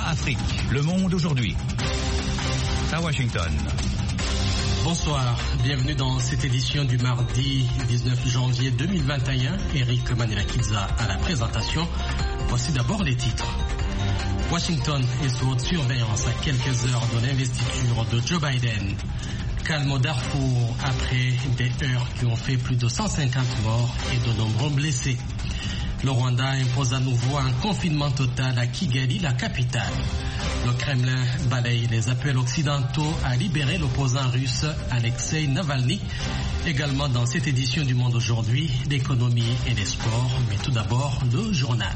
Afrique, le monde aujourd'hui. À Washington. Bonsoir, bienvenue dans cette édition du mardi 19 janvier 2021. Eric Manelakiza à la présentation. Voici d'abord les titres. Washington est sous haute surveillance à quelques heures de l'investiture de Joe Biden. Calme au Darfour après des heurts qui ont fait plus de 150 morts et de nombreux blessés. Le Rwanda impose à nouveau un confinement total à Kigali, la capitale. Le Kremlin balaye les appels occidentaux à libérer l'opposant russe Alexei Navalny. Également dans cette édition du Monde aujourd'hui, l'économie et les sports, mais tout d'abord le journal.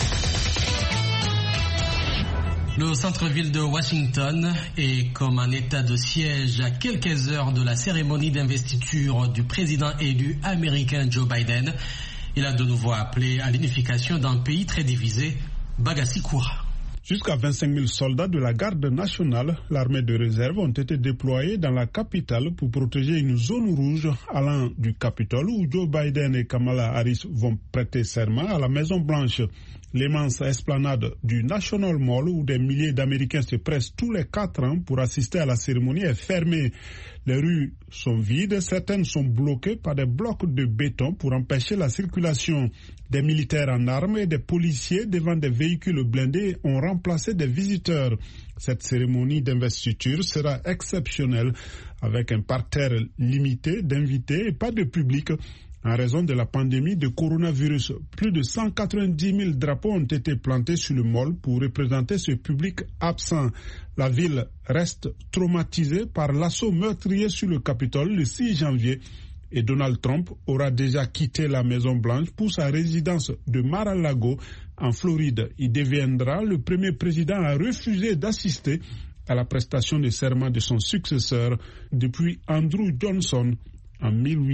Le centre-ville de Washington est comme un état de siège à quelques heures de la cérémonie d'investiture du président élu américain Joe Biden. Il a de nouveau appelé à l'unification d'un pays très divisé, Bagassi Koura. Jusqu'à 25 000 soldats de la garde nationale, l'armée de réserve, ont été déployés dans la capitale pour protéger une zone rouge allant du Capitole où Joe Biden et Kamala Harris vont prêter serment à la Maison-Blanche. L'immense esplanade du National Mall où des milliers d'Américains se pressent tous les 4 ans pour assister à la cérémonie est fermée. Les rues sont vides, certaines sont bloquées par des blocs de béton pour empêcher la circulation. Des militaires en armes et des policiers devant des véhicules blindés ont remplacé des visiteurs. Cette cérémonie d'investiture sera exceptionnelle avec un parterre limité d'invités et pas de public. En raison de la pandémie de coronavirus, plus de 190 000 drapeaux ont été plantés sur le mall pour représenter ce public absent. La ville reste traumatisée par l'assaut meurtrier sur le Capitole le 6 janvier et Donald Trump aura déjà quitté la Maison-Blanche pour sa résidence de Mar-a-Lago en Floride. Il deviendra le premier président à refuser d'assister à la prestation de serment de son successeur depuis Andrew Johnson en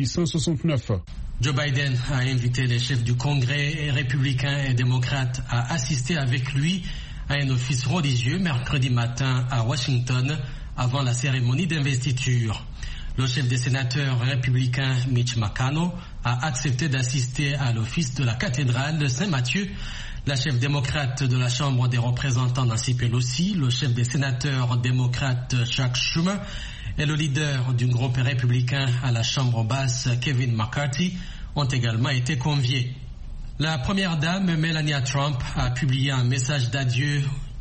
1869. Joe Biden a invité les chefs du Congrès républicains et démocrates à assister avec lui à un office religieux mercredi matin à Washington avant la cérémonie d'investiture. Le chef des sénateurs républicains Mitch McConnell a accepté d'assister à l'office de la cathédrale de Saint-Matthieu. La chef démocrate de la Chambre des représentants Nancy Pelosi, le chef des sénateurs démocrates Chuck Schumer et le leader du groupe républicain à la Chambre basse Kevin McCarthy ont également été conviés. La première dame Melania Trump a publié un message d'adieu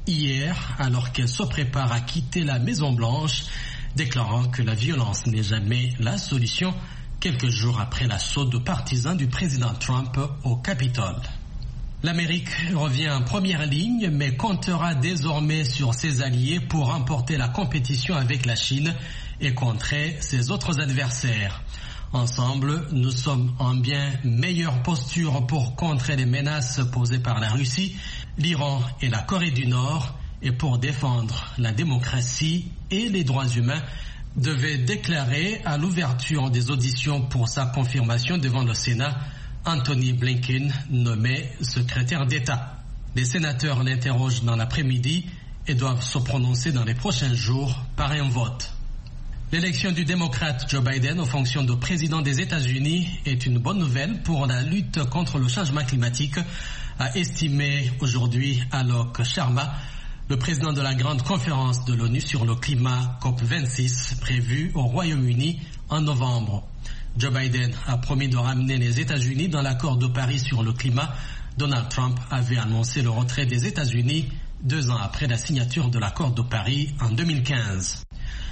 hier alors qu'elle se prépare à quitter la Maison-Blanche, déclarant que la violence n'est jamais la solution, quelques jours après l'assaut de partisans du président Trump au Capitole. L'Amérique revient en première ligne, mais comptera désormais sur ses alliés pour remporter la compétition avec la Chine et contrer ses autres adversaires. Ensemble, nous sommes en bien meilleure posture pour contrer les menaces posées par la Russie, l'Iran et la Corée du Nord, et pour défendre la démocratie et les droits humains, devait déclarer à l'ouverture des auditions pour sa confirmation devant le Sénat Anthony Blinken, nommé secrétaire d'État. Les sénateurs l'interrogent dans l'après-midi et doivent se prononcer dans les prochains jours par un vote. L'élection du démocrate Joe Biden aux fonctions de président des États-Unis est une bonne nouvelle pour la lutte contre le changement climatique, a estimé aujourd'hui Alok Sharma, le président de la grande conférence de l'ONU sur le climat COP26 prévue au Royaume-Uni en novembre. Joe Biden a promis de ramener les États-Unis dans l'accord de Paris sur le climat. Donald Trump avait annoncé le retrait des États-Unis 2 ans après la signature de l'accord de Paris en 2015.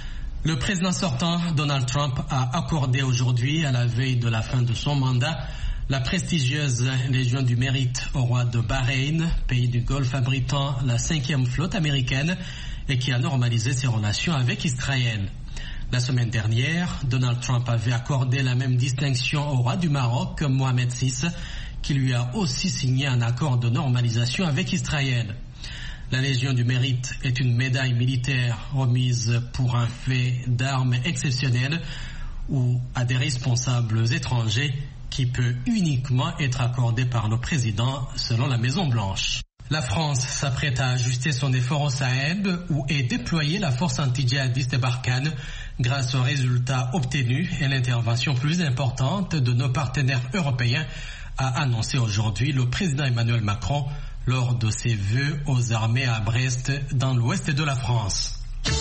Le président sortant, Donald Trump, a accordé aujourd'hui, à la veille de la fin de son mandat, la prestigieuse Légion du Mérite au roi de Bahreïn, pays du Golfe abritant la 5e flotte américaine et qui a normalisé ses relations avec Israël. La semaine dernière, Donald Trump avait accordé la même distinction au roi du Maroc, Mohamed VI, qui lui a aussi signé un accord de normalisation avec Israël. La Légion du Mérite est une médaille militaire remise pour un fait d'armes exceptionnel ou à des responsables étrangers qui peut uniquement être accordée par le président selon la Maison-Blanche. La France s'apprête à ajuster son effort au Sahel où est déployée la force anti-djihadiste Barkhane grâce aux résultats obtenus et l'intervention plus importante de nos partenaires européens, a annoncé aujourd'hui le président Emmanuel Macron lors de ses vœux aux armées à Brest, dans l'ouest de la France.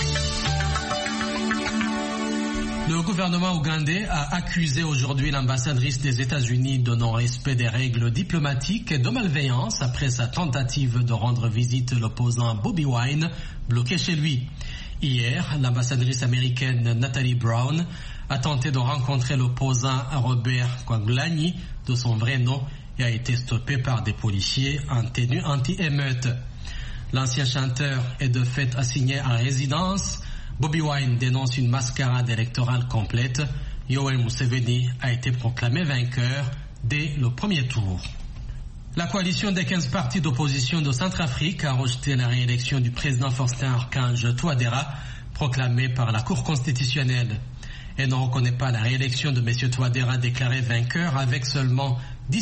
Le gouvernement ougandais a accusé aujourd'hui l'ambassadrice des États-Unis de non-respect des règles diplomatiques et de malveillance après sa tentative de rendre visite l'opposant Bobi Wine, bloqué chez lui. Hier, l'ambassadrice américaine Natalie Brown a tenté de rencontrer l'opposant Robert Kyagulanyi de son vrai nom et a été stoppée par des policiers en tenue anti-émeute. L'ancien chanteur est de fait assigné à résidence. Bobi Wine dénonce une mascarade électorale complète. Yoweri Museveni a été proclamé vainqueur dès le premier tour. La coalition des 15 partis d'opposition de Centrafrique a rejeté la réélection du président Faustin Archange Touadéra, proclamé par la Cour constitutionnelle. Elle ne reconnaît pas la réélection de M. Touadéra déclaré vainqueur avec seulement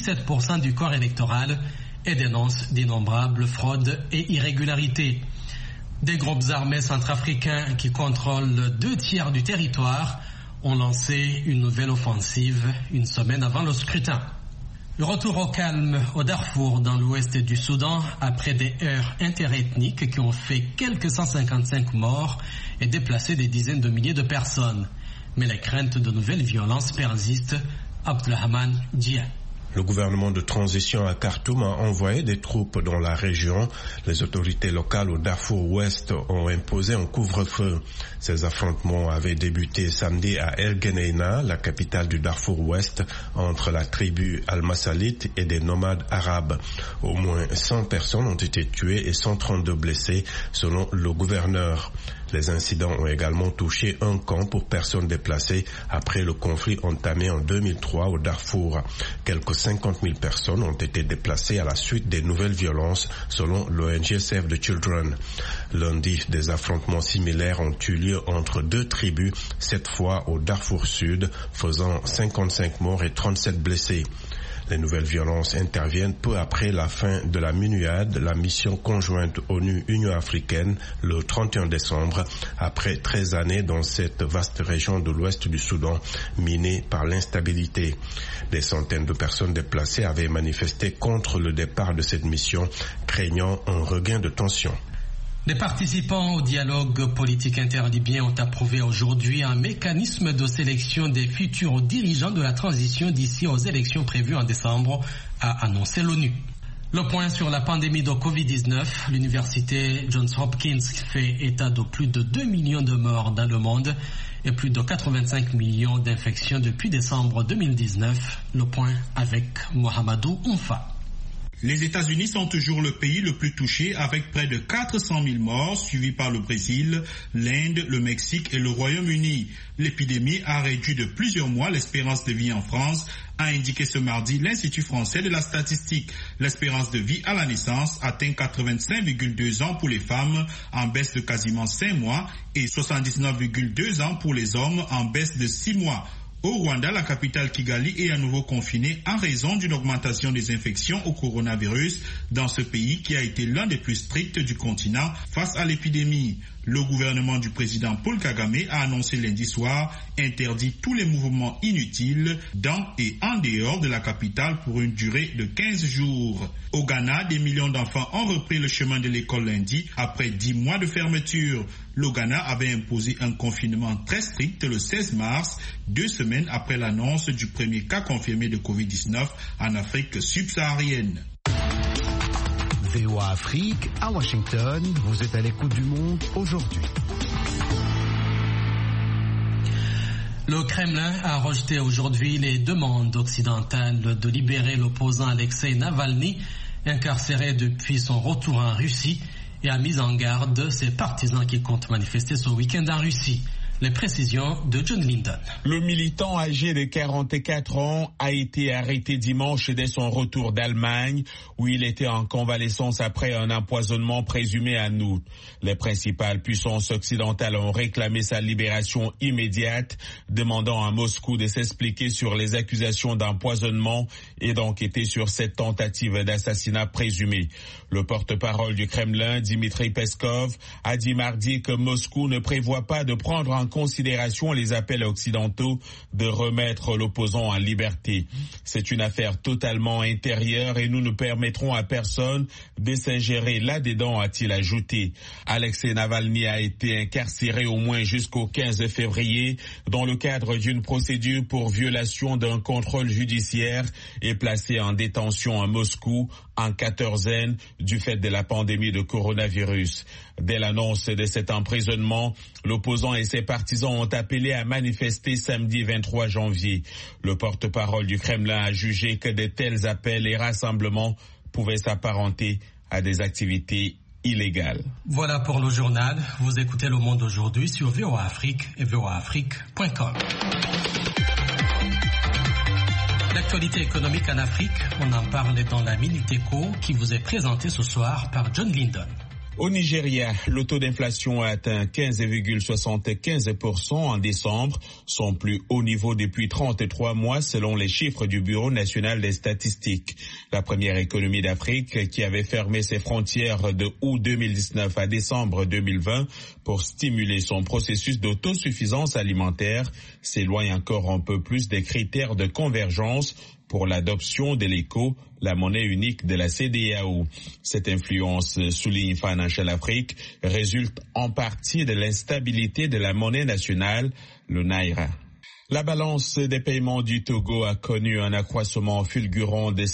17% du corps électoral et dénonce d'innombrables fraudes et irrégularités. Des groupes armés centrafricains qui contrôlent 2/3 du territoire ont lancé une nouvelle offensive une semaine avant le scrutin. Le retour au calme au Darfour dans l'ouest du Soudan après des heurts interethniques qui ont fait quelques 155 morts et déplacé des dizaines de milliers de personnes. Mais les craintes de nouvelles violences persistent. Abdelrahman Dia. Le gouvernement de transition à Khartoum a envoyé des troupes dans la région. Les autorités locales au Darfour Ouest ont imposé un couvre-feu. Ces affrontements avaient débuté samedi à El Geneina, la capitale du Darfour Ouest, entre la tribu Al-Masalit et des nomades arabes. Au moins 100 personnes ont été tuées et 132 blessées, selon le gouverneur. Les incidents ont également touché un camp pour personnes déplacées après le conflit entamé en 2003 au Darfour. Quelques 50 000 personnes ont été déplacées à la suite des nouvelles violences, selon l'ONG Save the Children. Lundi, des affrontements similaires ont eu lieu entre deux tribus, cette fois au Darfour Sud, faisant 55 morts et 37 blessés. Les nouvelles violences interviennent peu après la fin de la MINUAD, la mission conjointe ONU-Union africaine, le 31 décembre, après 13 années dans cette vaste région de l'ouest du Soudan, minée par l'instabilité. Des centaines de personnes déplacées avaient manifesté contre le départ de cette mission, craignant un regain de tension. Les participants au dialogue politique interlibyen ont approuvé aujourd'hui un mécanisme de sélection des futurs dirigeants de la transition d'ici aux élections prévues en décembre, a annoncé l'ONU. Le point sur la pandémie de Covid-19, l'université Johns Hopkins fait état de plus de 2 millions de morts dans le monde et plus de 85 millions d'infections depuis décembre 2019. Le point avec Mohamedou Oumfa. Les États-Unis sont toujours le pays le plus touché avec près de 400 000 morts, suivi par le Brésil, l'Inde, le Mexique et le Royaume-Uni. L'épidémie a réduit de plusieurs mois l'espérance de vie en France, a indiqué ce mardi l'Institut français de la statistique. L'espérance de vie à la naissance atteint 85,2 ans pour les femmes, en baisse de quasiment 5 mois, et 79,2 ans pour les hommes, en baisse de 6 mois. Au Rwanda, la capitale Kigali est à nouveau confinée en raison d'une augmentation des infections au coronavirus dans ce pays qui a été l'un des plus stricts du continent face à l'épidémie. Le gouvernement du président Paul Kagame a annoncé lundi soir interdit tous les mouvements inutiles dans et en dehors de la capitale pour une durée de 15 jours. Au Ghana, des millions d'enfants ont repris le chemin de l'école lundi après 10 mois de fermeture. Le Ghana avait imposé un confinement très strict le 16 mars, 2 semaines après l'annonce du premier cas confirmé de Covid-19 en Afrique subsaharienne. VOA Afrique, à Washington, vous êtes à l'écoute du monde aujourd'hui. Le Kremlin a rejeté aujourd'hui les demandes occidentales de libérer l'opposant Alexei Navalny, incarcéré depuis son retour en Russie, et a mis en garde ses partisans qui comptent manifester ce week-end en Russie. Les précisions de John Linden. Le militant âgé de 44 ans a été arrêté dimanche dès son retour d'Allemagne où il était en convalescence après un empoisonnement présumé en août. Les principales puissances occidentales ont réclamé sa libération immédiate, demandant à Moscou de s'expliquer sur les accusations d'empoisonnement et d'enquêter sur cette tentative d'assassinat présumée. Le porte-parole du Kremlin, Dmitry Peskov, a dit mardi que Moscou ne prévoit pas de prendre en en considération les appels occidentaux de remettre l'opposant en liberté. C'est une affaire totalement intérieure et nous ne permettrons à personne de s'ingérer là-dedans, a-t-il ajouté. Alexei Navalny a été incarcéré au moins jusqu'au 15 février dans le cadre d'une procédure pour violation d'un contrôle judiciaire et placé en détention à Moscou en quatorzaine du fait de la pandémie de coronavirus. Dès l'annonce de cet emprisonnement, l'opposant et ses partisans ont appelé à manifester samedi 23 janvier. Le porte-parole du Kremlin a jugé que de tels appels et rassemblements pouvaient s'apparenter à des activités illégales. Voilà pour le journal. Vous écoutez Le Monde aujourd'hui sur VOA Afrique et voaafrique.com. L'actualité économique en Afrique, on en parle dans la Minute Éco qui vous est présentée ce soir par John Linden. Au Nigeria, le taux d'inflation a atteint 15,75% en décembre, son plus haut niveau depuis 33 mois selon les chiffres du Bureau national des statistiques. La première économie d'Afrique qui avait fermé ses frontières de août 2019 à décembre 2020 pour stimuler son processus d'autosuffisance alimentaire s'éloigne encore un peu plus des critères de convergence pour l'adoption de l'ECO, la monnaie unique de la CEDEAO. Cette influence, souligne Financial Afrique, résulte en partie de l'instabilité de la monnaie nationale, le Naira. La balance des paiements du Togo a connu un accroissement fulgurant de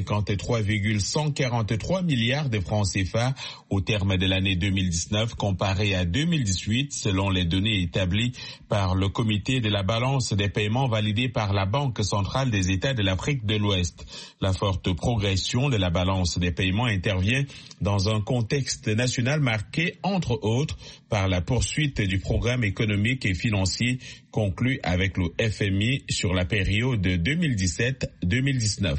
143,143 milliards de francs CFA au terme de l'année 2019 comparé à 2018 selon les données établies par le comité de la balance des paiements validé par la Banque centrale des États de l'Afrique de l'Ouest. La forte progression de la balance des paiements intervient dans un contexte national marqué entre autres par la poursuite du programme économique et financier conclu avec le FMI sur la période 2017-2019.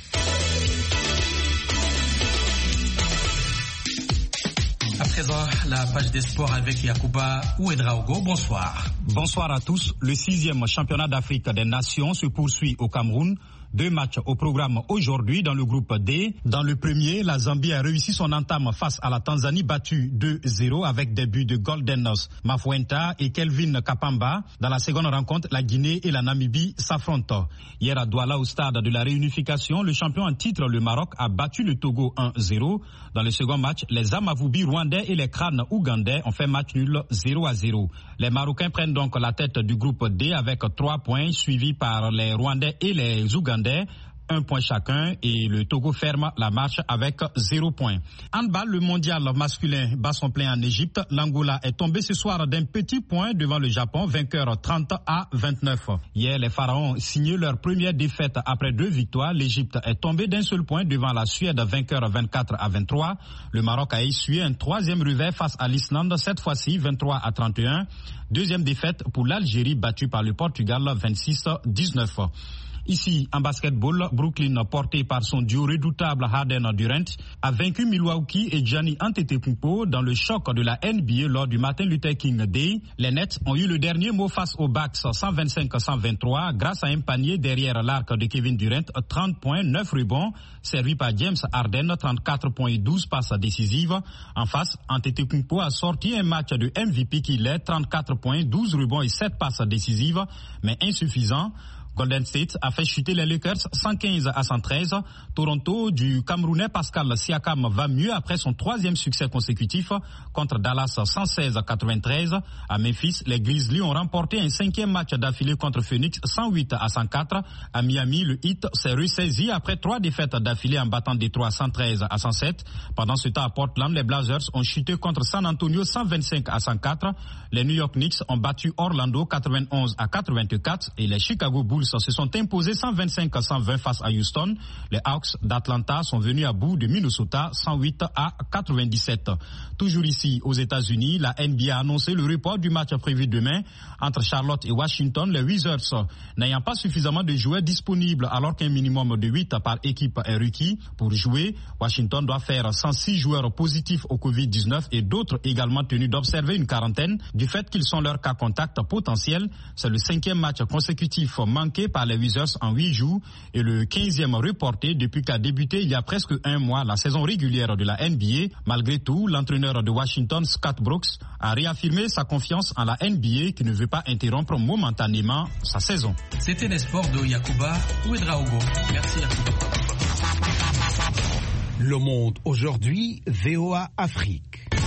À présent, la page des sports avec Yacouba Ouedraogo. Bonsoir. Bonsoir à tous. Le 6e championnat d'Afrique des Nations se poursuit au Cameroun. 2 matchs au programme aujourd'hui dans le groupe D. Dans le premier, la Zambie a réussi son entame face à la Tanzanie battue 2-0 avec des buts de Goldenos Mafuenta et Kelvin Kapamba. Dans la seconde rencontre, la Guinée et la Namibie s'affrontent. Hier à Douala, au stade de la réunification, le champion en titre, le Maroc, a battu le Togo 1-0. Dans le second match, les Amavubi rwandais et les Crânes ougandais ont fait match nul 0-0. Les Marocains prennent donc la tête du groupe D avec 3 points, suivis par les Rwandais et les Ougandais. 1 point chacun et le Togo ferme la marche avec 0 point. Handball, le mondial masculin bat son plein en Égypte. L'Angola est tombé ce soir d'un petit point devant le Japon, vainqueur 30-29. Hier, les Pharaons signaient leur première défaite après 2 victoires. L'Égypte est tombée d'un seul point devant la Suède, vainqueur 24-23. Le Maroc a essuyé un 3e revers face à l'Islande, cette fois-ci 23-31. Deuxième défaite pour l'Algérie, battue par le Portugal 26-19. Ici, en basketball, Brooklyn, porté par son duo redoutable Harden-Durant, a vaincu Milwaukee et Giannis Antetokounmpo dans le choc de la NBA lors du Martin Luther King Day. Les Nets ont eu le dernier mot face aux Bucks 125-123 grâce à un panier derrière l'arc de Kevin Durant, 30 points, 9 rebonds, servi par James Harden, 34 points et 12 passes décisives. En face, Antetokounmpo a sorti un match de MVP qu'il est, 34 points, 12 rebonds et 7 passes décisives, mais insuffisant. Golden State a fait chuter les Lakers 115-113. Toronto du Camerounais Pascal Siakam va mieux après son 3e succès consécutif contre Dallas 116-93. À Memphis, les Grizzlies ont remporté un 5e match d'affilée contre Phoenix 108-104. À Miami, le Heat s'est ressaisi après 3 défaites d'affilée en battant Détroit 113-107. Pendant ce temps à Portland, les Blazers ont chuté contre San Antonio 125-104. Les New York Knicks ont battu Orlando 91-84 et les Chicago Bulls se sont imposés 125-120 face à Houston. Les Hawks d'Atlanta sont venus à bout de Minnesota 108-97. Toujours ici aux États-Unis, la NBA a annoncé le report du match prévu demain entre Charlotte et Washington. Les Wizards n'ayant pas suffisamment de joueurs disponibles alors qu'un minimum de 8 par équipe est requis pour jouer. Washington doit faire 106 joueurs positifs au Covid-19 et d'autres également tenus d'observer une quarantaine du fait qu'ils sont leur cas contact potentiel. C'est le 5e match consécutif manqué manqué par les Wizards en 8 jours et le 15e reporté depuis qu'a débuté il y a presque un mois la saison régulière de la NBA. Malgré tout, l'entraîneur de Washington, Scott Brooks, a réaffirmé sa confiance en la NBA qui ne veut pas interrompre momentanément sa saison. C'était les sports de Yacouba Ouedraogo. Merci Yacouba. Le Monde aujourd'hui, VOA Afrique.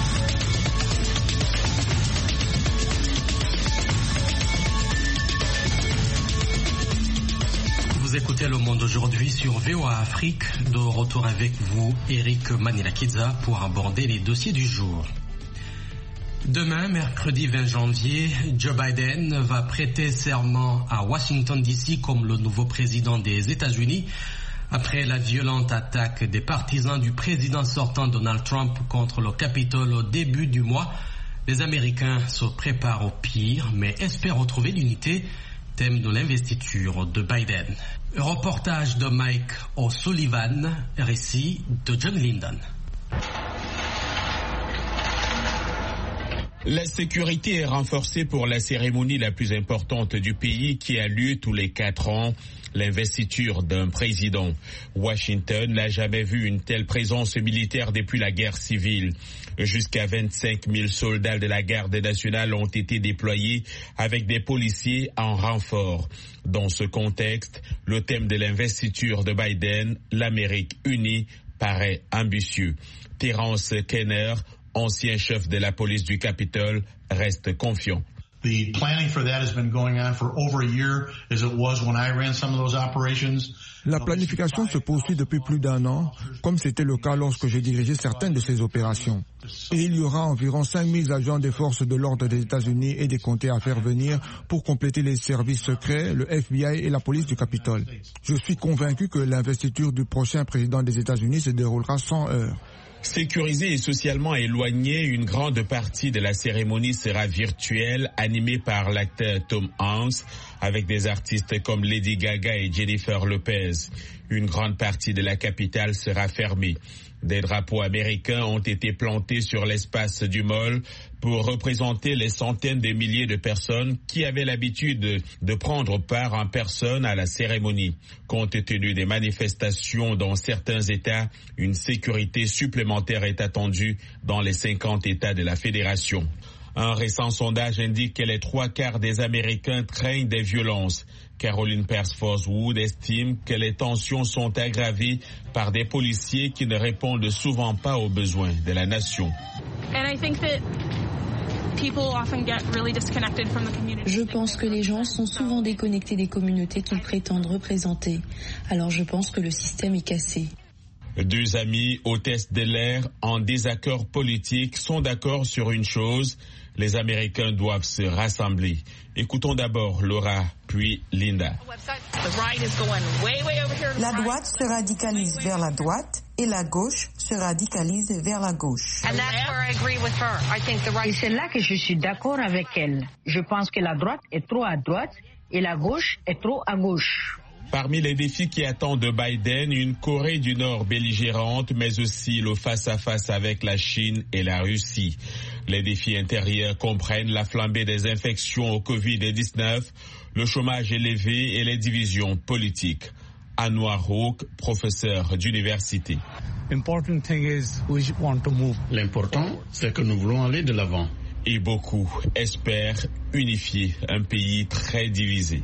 Vous écoutez Le Monde aujourd'hui sur VOA Afrique. De retour avec vous, Eric Manilakidza, pour aborder les dossiers du jour. Demain, mercredi 20 janvier, Joe Biden va prêter serment à Washington DC comme le nouveau président des États-Unis. Après la violente attaque des partisans du président sortant Donald Trump contre le Capitole au début du mois, les Américains se préparent au pire, mais espèrent retrouver l'unité, thème de l'investiture de Biden. Reportage de Mike O'Sullivan, récit de John Linden. La sécurité est renforcée pour la cérémonie la plus importante du pays qui a lieu tous les 4 ans, l'investiture d'un président. Washington n'a jamais vu une telle présence militaire depuis la guerre civile. Jusqu'à 25 000 soldats de la garde nationale ont été déployés avec des policiers en renfort. Dans ce contexte, le thème de l'investiture de Biden, l'Amérique unie, paraît ambitieux. Terence Kenner, ancien chef de la police du Capitole, reste confiant. The planning for that has been going on for over a year, as it was when I ran some of those operations. La planification se poursuit depuis plus d'1 an, comme c'était le cas lorsque j'ai dirigé certaines de ces opérations. Et il y aura environ 5000 agents des forces de l'ordre des États-Unis et des comtés à faire venir pour compléter les services secrets, le FBI et la police du Capitole. Je suis convaincu que l'investiture du prochain président des États-Unis se déroulera sans heurts. Sécurisée et socialement éloignée, une grande partie de la cérémonie sera virtuelle, animée par l'acteur Tom Hanks, avec des artistes comme Lady Gaga et Jennifer Lopez. Une grande partie de la capitale sera fermée. Des drapeaux américains ont été plantés sur l'espace du mall pour représenter les centaines de milliers de personnes qui avaient l'habitude de prendre part en personne à la cérémonie. Compte tenu des manifestations dans certains États, une sécurité supplémentaire est attendue dans les 50 États de la Fédération. Un récent sondage indique que les 3/4 des Américains craignent des violences. Caroline Persford-Wood estime que les tensions sont aggravées par des policiers qui ne répondent souvent pas aux besoins de la nation. Je pense que les gens sont souvent déconnectés des communautés qu'ils prétendent représenter. Alors je pense que le système est cassé. 2 amis hôtesses de l'air en désaccord politique sont d'accord sur une chose, les Américains doivent se rassembler. Écoutons d'abord Laura, puis Linda. La droite se radicalise vers la droite et la gauche se radicalise vers la gauche. Et c'est là que je suis d'accord avec elle. Je pense que la droite est trop à droite et la gauche est trop à gauche. Parmi les défis qui attendent de Biden, une Corée du Nord belligérante, mais aussi le face-à-face avec la Chine et la Russie. Les défis intérieurs comprennent la flambée des infections au Covid-19, le chômage élevé et les divisions politiques. Anwar Houk, professeur d'université. L'important, c'est que nous voulons aller de l'avant. Et beaucoup espèrent unifier un pays très divisé.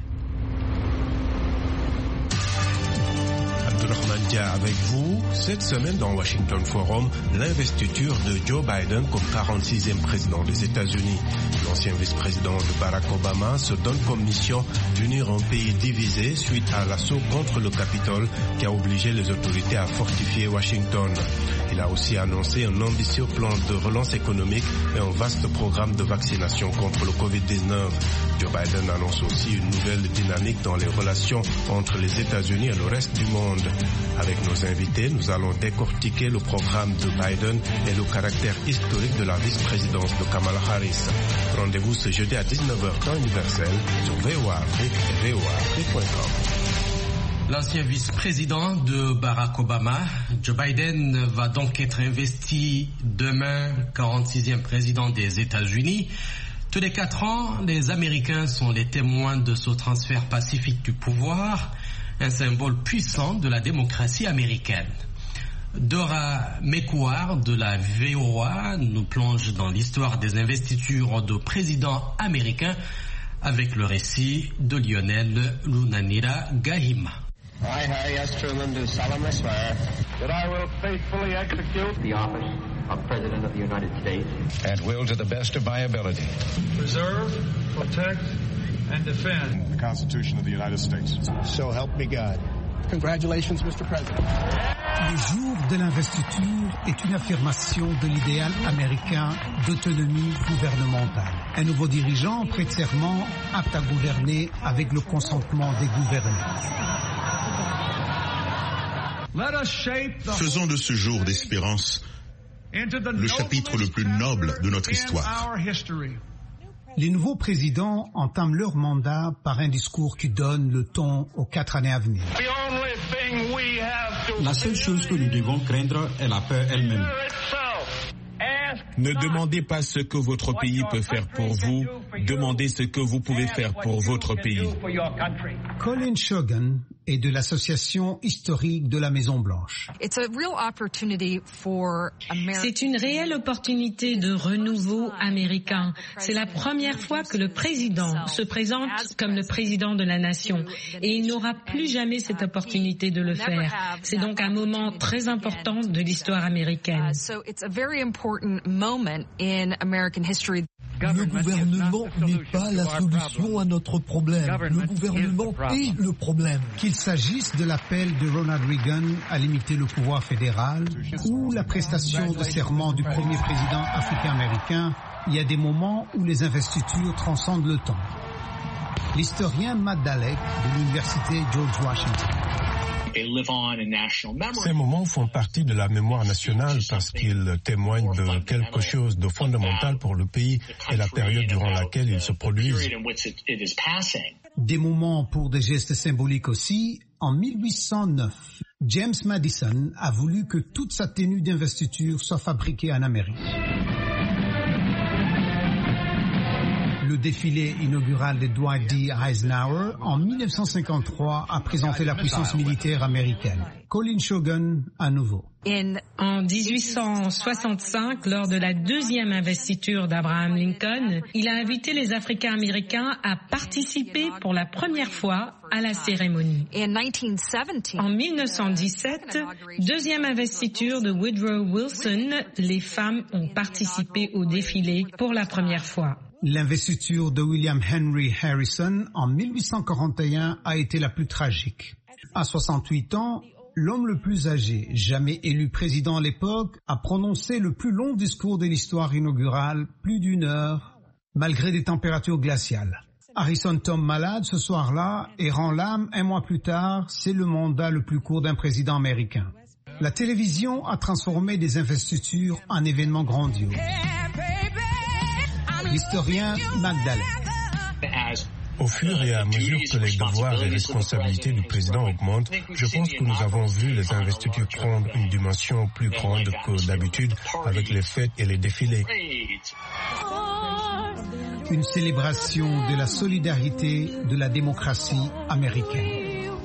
Avec vous, cette semaine dans Washington Forum, l'investiture de Joe Biden comme 46e président des États-Unis. L'ancien vice-président de Barack Obama se donne comme mission d'unir un pays divisé suite à l'assaut contre le Capitole qui a obligé les autorités à fortifier Washington. Il a aussi annoncé un ambitieux plan de relance économique et un vaste programme de vaccination contre le Covid-19. Joe Biden annonce aussi une nouvelle dynamique dans les relations entre les États-Unis et le reste du monde. Avec nos invités, nous allons décortiquer le programme de Biden et le caractère historique de la vice-présidence de Kamala Harris. Rendez-vous ce jeudi à 19h temps universel sur VOA Afrique et voaafrique.com. L'ancien vice-président de Barack Obama, Joe Biden, va donc être investi demain 46e président des États-Unis. Tous les 4 ans, les Américains sont les témoins de ce transfert pacifique du pouvoir, un symbole puissant de la démocratie américaine. Dora Mekouar de la VOA nous plonge dans l'histoire des investitures de présidents américains avec le récit de Lionel Lunanira Gahima. I, Harry S. Truman, do solemnly swear that I will faithfully execute the office of President of the United States and will, to the best of my ability, preserve, protect, and defend the Constitution of the United States. So help me God. Congratulations, Mr. President. Le jour de l'investiture est une affirmation de l'idéal américain d'autonomie gouvernementale. Un nouveau dirigeant prête serment, apte à gouverner avec le consentement des gouvernés. Faisons de ce jour d'espérance le chapitre le plus noble de notre histoire. Les nouveaux présidents entament leur mandat par un discours qui donne le ton aux 4 années à venir. La seule chose que nous devons craindre est la peur elle-même. Ne demandez pas ce que votre pays peut faire pour vous, demandez ce que vous pouvez faire pour votre pays. Colin Shogan est de l'Association historique de la Maison-Blanche. C'est une réelle opportunité de renouveau américain. C'est la première fois que le président se présente comme le président de la nation et il n'aura plus jamais cette opportunité de le faire. C'est donc un moment très important de l'histoire américaine. Le gouvernement n'est pas la solution à notre problème. Le gouvernement est le problème. Qu'il s'agisse de l'appel de Ronald Reagan à limiter le pouvoir fédéral ou la prestation de serment du premier président africain-américain, il y a des moments où les investitures transcendent le temps. L'historien Matt Dalek de l'université George Washington. Ces moments font partie de la mémoire nationale parce qu'ils témoignent de quelque chose de fondamental pour le pays et la période durant laquelle ils se produisent. Des moments pour des gestes symboliques aussi. En 1809, James Madison a voulu que toute sa tenue d'investiture soit fabriquée en Amérique. Le défilé inaugural de Dwight D. Eisenhower en 1953 a présenté la puissance militaire américaine. Colin Shogan à nouveau. En 1865, lors de la deuxième investiture d'Abraham Lincoln, il a invité les Africains-Américains à participer pour la première fois à la cérémonie. En 1917, deuxième investiture de Woodrow Wilson, les femmes ont participé au défilé pour la première fois. L'investiture de William Henry Harrison en 1841 a été la plus tragique. À 68 ans, l'homme le plus âgé, jamais élu président à l'époque, a prononcé le plus long discours de l'histoire inaugurale, plus d'1 heure, malgré des températures glaciales. Harrison tombe malade ce soir-là et rend l'âme 1 mois plus tard. C'est le mandat le plus court d'un président américain. La télévision a transformé des investitures en événements grandioses. L'historien Magdalene. Au fur et à mesure que les devoirs et responsabilités du président augmentent, je pense que nous avons vu les investitures prendre une dimension plus grande que d'habitude avec les fêtes et les défilés. Une célébration de la solidarité de la démocratie américaine.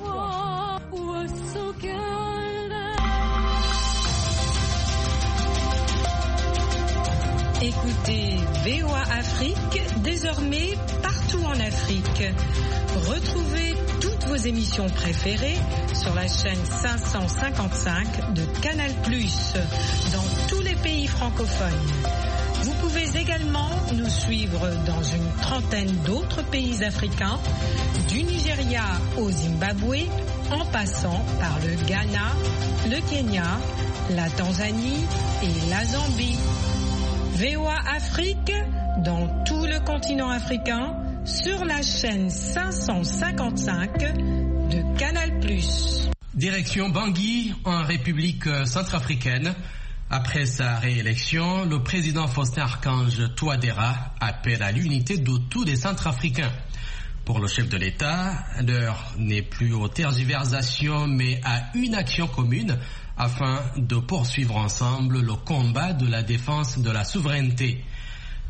Écoutez VOA Afrique, désormais partout en Afrique. Retrouvez toutes vos émissions préférées sur la chaîne 555 de Canal+, dans tous les pays francophones. Vous pouvez également nous suivre dans une trentaine d'autres pays africains, du Nigeria au Zimbabwe, en passant par le Ghana, le Kenya, la Tanzanie et la Zambie. VOA Afrique, dans tout le continent africain, sur la chaîne 555 de Canal+. Direction Bangui, en République centrafricaine. Après sa réélection, le président Faustin-Archange Touadéra appelle à l'unité de tous les Centrafricains. Pour le chef de l'État, l'heure n'est plus aux tergiversations, mais à une action commune afin de poursuivre ensemble le combat de la défense de la souveraineté.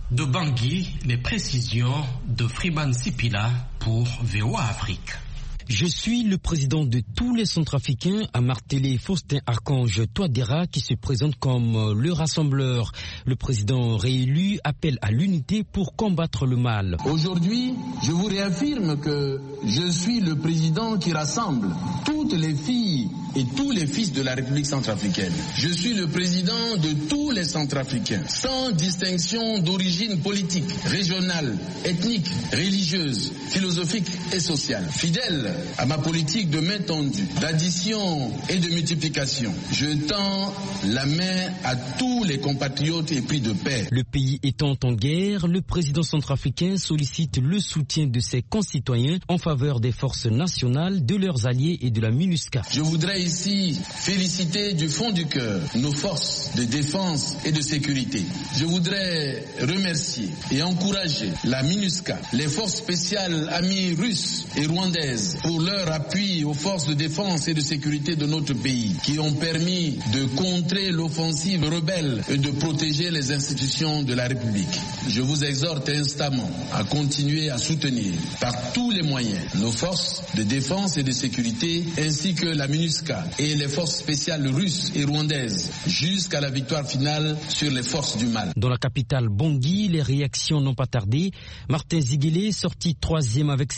De Bangui, les précisions de Freeman Sipila pour VOA Afrique. Je suis le président de tous les Centrafricains, a martelé Faustin Archange Touadéra qui se présente comme le rassembleur. Le président réélu appelle à l'unité pour combattre le mal. Aujourd'hui, je vous réaffirme que je suis le président qui rassemble toutes les filles et tous les fils de la République centrafricaine. Je suis le président de tous les Centrafricains, sans distinction d'origine politique, régionale, ethnique, religieuse, philosophique et sociale. Fidèle à ma politique de main tendue, d'addition et de multiplication, je tends la main à tous les compatriotes épris de paix. Le pays étant en guerre, le président centrafricain sollicite le soutien de ses concitoyens en faveur des forces nationales, de leurs alliés et de la MINUSCA. Je voudrais ici féliciter du fond du cœur nos forces de défense et de sécurité. Je voudrais remercier et encourager la MINUSCA, les forces spéciales amies russes et rwandaises pour leur appui aux forces de défense et de sécurité de notre pays qui ont permis de contrer l'offensive rebelle et de protéger les institutions de la République. Je vous exhorte instamment à continuer à soutenir par tous les moyens nos forces de défense et de sécurité ainsi que la MINUSCA et les forces spéciales russes et rwandaises jusqu'à la victoire finale sur les forces du mal. Dans la capitale Bangui, les réactions n'ont pas tardé. Martin Ziguélé, sorti 3e avec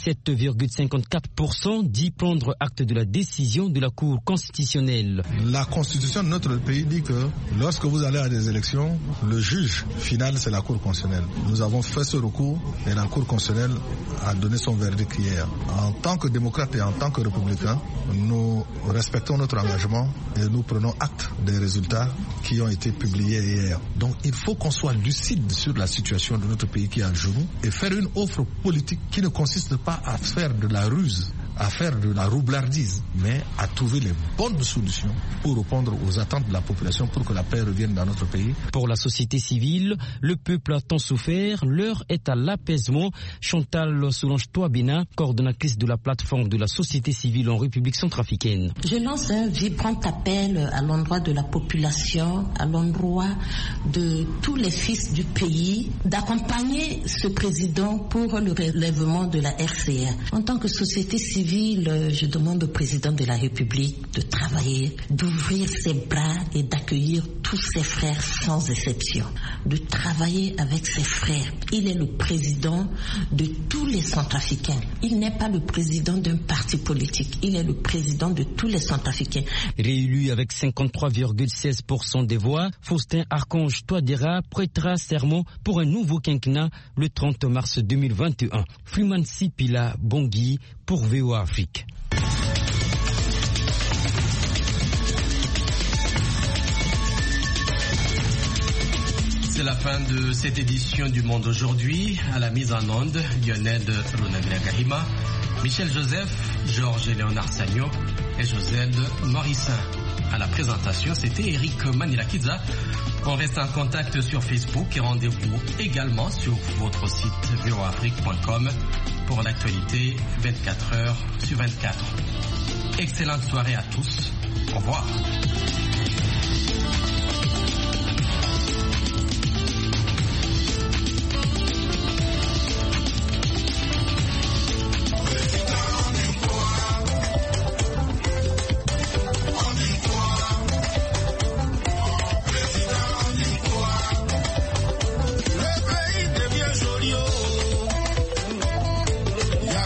7,54%, dit prendre acte de la décision de la Cour constitutionnelle. La constitution de notre pays dit que lorsque vous allez à des élections, le juge final c'est la Cour constitutionnelle. Nous avons fait ce recours et la Cour constitutionnelle a donné son verdict hier. En tant que démocrate et en tant que républicain, nous respectons notre engagement et nous prenons acte des résultats qui ont été publiés hier. Donc il faut qu'on soit lucide sur la situation de notre pays qui est à genoux et faire une offre politique qui ne consiste pas à faire de la ruse, à faire de la roublardise, mais à trouver les bonnes solutions pour répondre aux attentes de la population pour que la paix revienne dans notre pays. Pour la société civile, le peuple a tant souffert, l'heure est à l'apaisement. Chantal Soulange-Touabena, coordonnatrice de la plateforme de la société civile en République centrafricaine. Je lance un vibrant appel à l'endroit de la population, à l'endroit de tous les fils du pays, d'accompagner ce président pour le relèvement de la RCA. En tant que société civile, je demande au président de la République de travailler, d'ouvrir ses bras et d'accueillir tous ses frères sans exception, de travailler avec ses frères. Il est le président de tous les Centrafricains. Il n'est pas le président d'un parti politique, il est le président de tous les Centrafricains. Réélu avec 53,16% des voix, Faustin Archange Touadéra prêtera serment pour un nouveau quinquennat le 30 mars 2021. Freeman Sipila, Bangui, pour VOA Afrique. C'est la fin de cette édition du Monde aujourd'hui. À la mise en onde, Lionel Ronagahima, Michel Joseph, Georges-Léonard Sagnon et José Morissin. À la présentation, c'était Eric Manilakidza. On reste en contact sur Facebook et rendez-vous également sur votre site voaafrique.com pour l'actualité 24 heures sur 24. Excellente soirée à tous. Au revoir.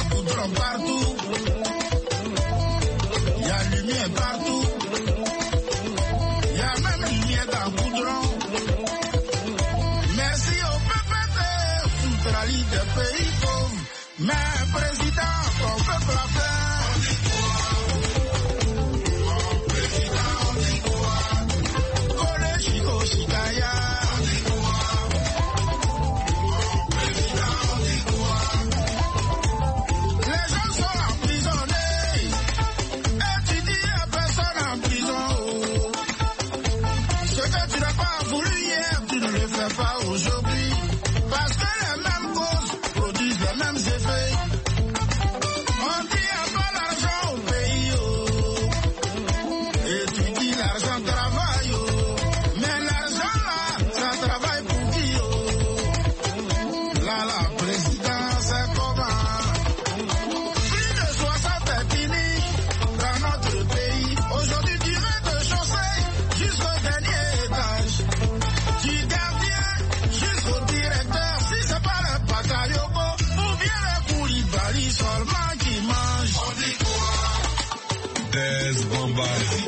Partout, il y a lumière partout. Dubai.